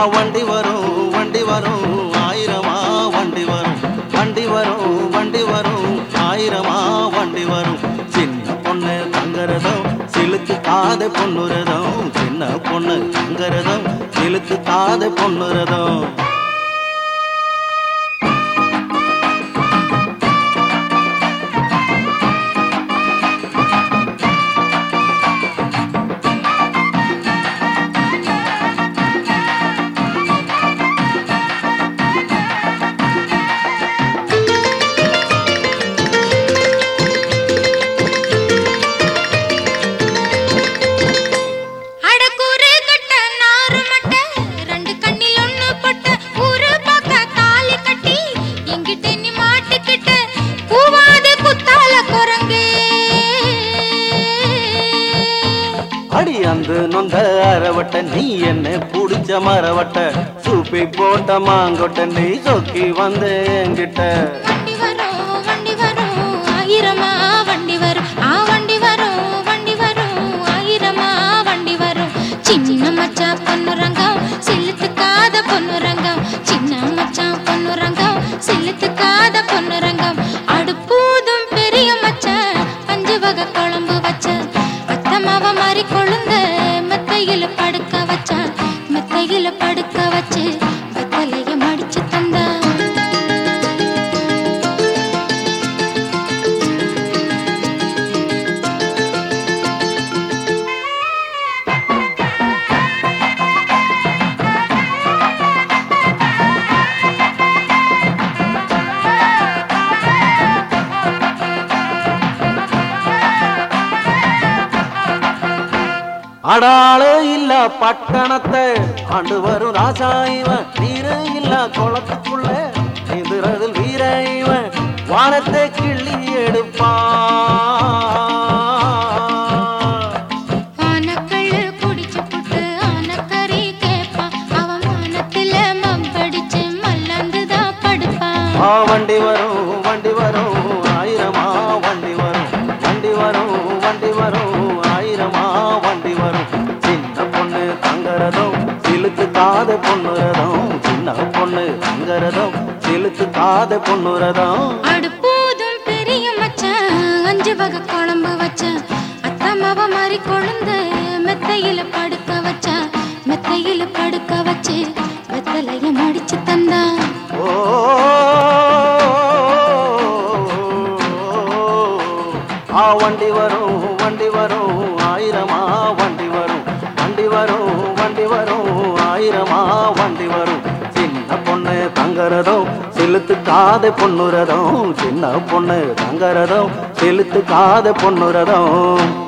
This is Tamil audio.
வண்டி வரும் வண்டி வரும் ஆயிரமா வண்டி வரும் வண்டி வரும் வண்டி வரும் ஆயிரமா வண்டி வரும் சின்ன பொண்ணு தங்கரதம் சிலுக்கு காதை பொண்ணுரதம் சின்ன பொண்ணு தங்கரதம் சிலுக்கு காதை பொண்ணுரதம் அடி அந்த நொந்த அரவட்ட நீ என்ன புடிச்ச மரவட்ட சூப்பி போட்ட மாங்கொட்ட நீ சொக்கி வந்த என்கிட்ட வண்டி வரும் ஆயிரமா வண்டி வரும் வண்டி வரும் வண்டி வரும் ஆயிரமா வண்டி வரும் சின்ன மச்சா பொன்னுரங்கம் செலுத்துக்காத பொன்னுரங்கம் சின்ன மச்சா பொன்னுரங்கம் செலுத்துக்காத பொன்னுரங்கம் அடுப்பூதும் பெரிய மச்சா 5 வகை குழம்பு வச்ச அத்தமாவ மாறி கொழுந்த மெத்தையில படுக்க வச்சா மெத்தையில படுக்க வச்சு வெத்தலைய மடிச்சு தந்தா அடாளே இல்ல பட்டணத்தை ஆண்டு வரும் ராஜா இவன் வீர இல்ல குளத்துக்குள்ள எதிரதில் வீர இவன் வானத்தை கிள்ளி எடுப்பான் ஆனக்கள்ளு குடிச்சு புட்டு ஆனக்கறி கேட்பான் அவன் வானத்துல மம்படிச்சு மல்லந்துதான் படுப்பான் வண்டி வரும் வண்டி வரும் ஆயிரமா வண்டி வரும் வண்டி வரும் வண்டி வரும் ஆயிரமா வண்டி வரும் சின்ன பொண்ணு தங்கரதம் சிலுக்கு காதை பொண்ணுரதம் சின்ன பொண்ணு தங்கரதம் சிலுக்கு காதை பொண்ணுரதம் அடுப்பூதும் பெரிய மச்சான் 5 வகை குழம்பு வச்ச அத்தமாவ மாறி கொழுந்த மெத்தையில படுக்க வச்சா மெத்தையில படுக்க வச்சு வெத்தலைய மடிச்சு தந்தா வண்டி வரும் வண்டி வரும் ஆயிரமா வண்டி வரும் வண்டி வரும் வண்டி வரும் ஆயிரமா வண்டி வரும் சின்ன பொண்ணு தங்கரதம் செலுத்து காதை பொண்ணுரதம் சின்ன பொண்ணு தங்கரதம் செலுத்து காதை பொண்ணுரதம்